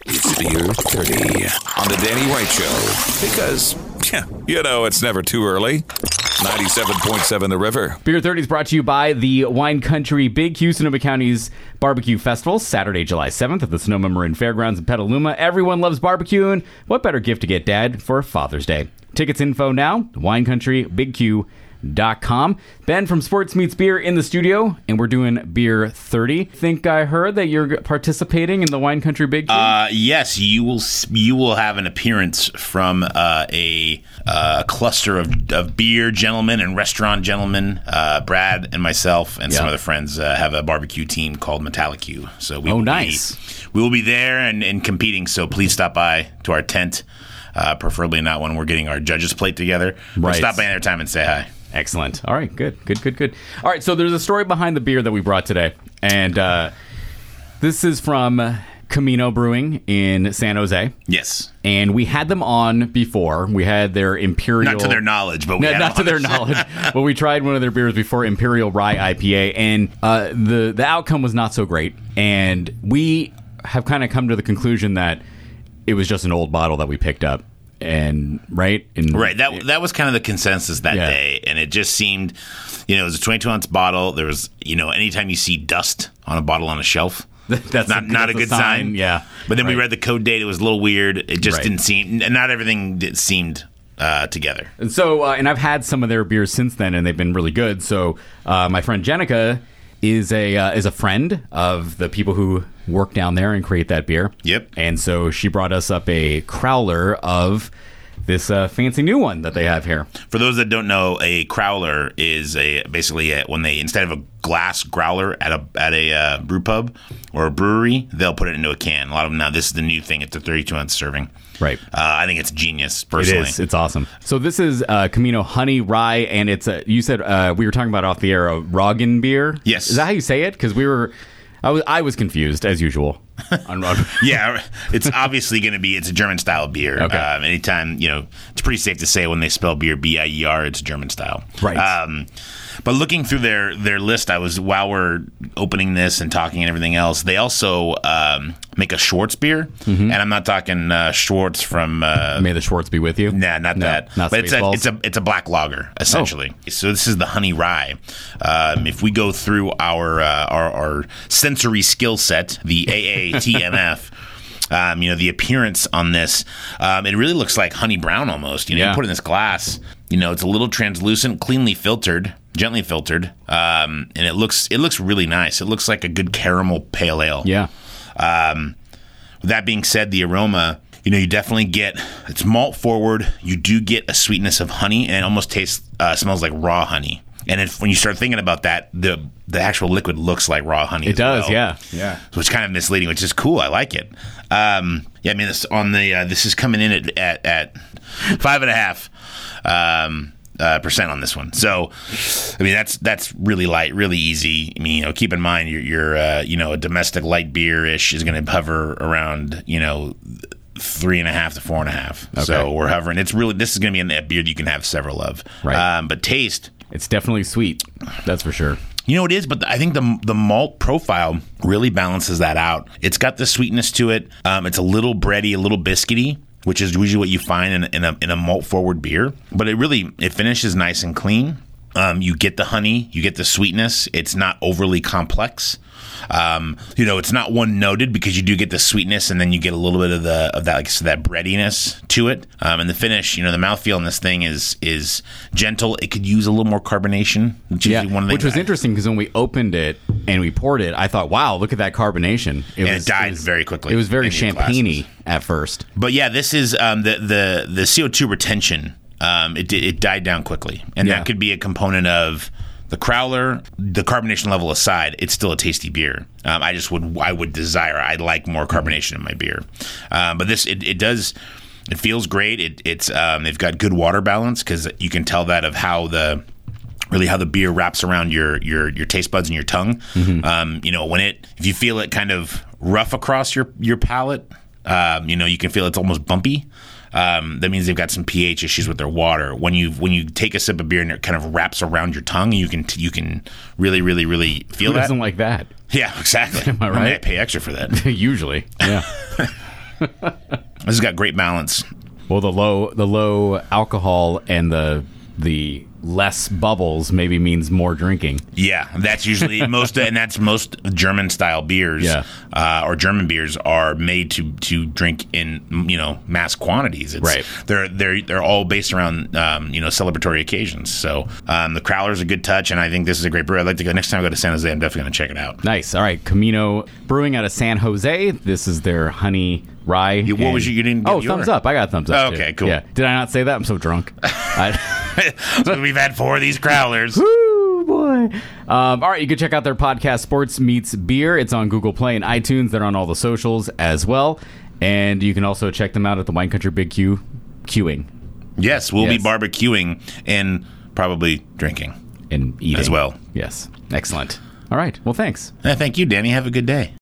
It's Beer 30 on the Danny White Show. Because, it's never too early. 97.7 The River. Beer 30 is brought to you by the Wine Country Big Q, Sonoma County's Barbecue Festival, Saturday, July 7th at the Sonoma Marin Fairgrounds in Petaluma. Everyone loves barbecue, and what better gift to get Dad for Father's Day? Tickets info now, winecountrybigq.com. Ben from Sports Meets Beer in the studio, and we're doing Beer 30. Think I heard that you're participating in the Wine Country Big Q? Yes, you will have an appearance from a cluster of beer gentlemen and restaurant gentlemen. Brad and myself and some other friends have a barbecue team called Metallic Q. So we will be there and competing. So please stop by to our tent. Preferably not when we're getting our judges' plate together. Right. Stop by another time and say hi. Excellent. All right, good. All right, so there's a story behind the beer that we brought today, and this is from Camino Brewing in San Jose. Yes. And we had them on before. We had their Imperial... Not to their knowledge, but we had not to their knowledge. But we tried one of their beers before, Imperial Rye IPA, and the outcome was not so great. And we have kind of come to the conclusion that it was just an old bottle that we picked up. And that was kind of the consensus that day, and it just seemed, it was a 22-ounce bottle. There was, anytime you see dust on a bottle on a shelf, that's not a good sign. Yeah, but then we read the code date; it was a little weird. It just didn't seem, and not everything seemed together. And so, and I've had some of their beers since then, and they've been really good. So, my friend Jenica is a friend of the people who work down there and create that beer. Yep. And so she brought us up a crowler of this fancy new one that they have here. For those that don't know, a crowler is basically when they, instead of a glass growler at a brew pub or a brewery, they'll put it into a can. A lot of them now, this is the new thing. It's a 32-ounce serving. Right. I think it's genius, personally. It is. It's awesome. So this is Camino Honey Rye, and it's you said we were talking about off the air a Roggen beer. Yes. Is that how you say it? Because I was confused as usual on Roggen. Yeah, it's obviously going to be. It's a German style beer. Okay. Anytime it's pretty safe to say when they spell beer BIER, it's German style. Right. But looking through their list, while we're opening this and talking and everything else, they also make a Schwartz beer, and I'm not talking Schwartz from. May the Schwartz be with you. Nah, not that. Not but it's a black lager essentially. Oh. So this is the Honey Rye. If we go through our sensory skill set, the AATMF. The appearance on this, it really looks like honey brown almost. You put it in this glass. It's a little translucent, gently filtered, and it looks really nice. It looks like a good caramel pale ale. Yeah. With that being said, the aroma, you definitely get, it's malt forward. You do get a sweetness of honey, and it almost smells like raw honey. And when you start thinking about that, the actual liquid looks like raw honey. It does, well. Yeah. So it's kind of misleading, which is cool. I like it. This is coming in at 5.5% percent on this one. So, that's really light, really easy. Keep in mind your a domestic light beer-ish is going to hover around 3.5 to 4.5. Okay. So we're hovering. This is going to be a beer that you can have several of. Right. But taste. It's definitely sweet. That's for sure. It is, but I think the malt profile really balances that out. It's got the sweetness to it. It's a little bready, a little biscuity, which is usually what you find in a malt forward beer. But it finishes nice and clean. You get the honey, you get the sweetness. It's not overly complex. It's not one noted because you do get the sweetness, and then you get a little bit of that that breadiness to it. And the finish, the mouthfeel on this thing is gentle. It could use a little more carbonation, which was interesting because when we opened it and we poured it, I thought, wow, look at that carbonation. It died very quickly. It was very champagne-y at first. But yeah, this is the CO2 retention. It died down quickly, and that could be a component of the crowler. The carbonation level aside, it's still a tasty beer. I'd like more carbonation in my beer, but this it does. It feels great. It's they've got good water balance because you can tell that of how the beer wraps around your taste buds and your tongue. Mm-hmm. If you feel it kind of rough across your palate, you can feel it's almost bumpy. That means they've got some pH issues with their water. When you take a sip of beer and it kind of wraps around your tongue, you can really, really, really feel that. Who doesn't like that? Yeah, exactly. Am I right? I pay extra for that. Usually, yeah. This has got great balance. Well, the low alcohol and the less bubbles maybe means more drinking. Yeah, that's usually most German style beers, or German beers are made to drink in mass quantities. Right. They're all based around celebratory occasions. So the Crowler's a good touch, and I think this is a great brew. I'd like to go next time I go to San Jose. I'm definitely going to check it out. Nice. All right, Camino Brewing out of San Jose. This is their honey rye. What was you didn't? Give thumbs up. I got a thumbs up. Okay, too. cool. Yeah. Did I not say that? I'm so drunk. So we've had 4 of these Crowlers. Woo, boy. All right, you can check out their podcast, Sports Meets Beer. It's on Google Play and iTunes. They're on all the socials as well. And you can also check them out at the Wine Country Big Q queuing. Yes, we'll be barbecuing and probably drinking. And eating. As well. Yes. Excellent. All right. Well, thanks. Thank you, Danny. Have a good day.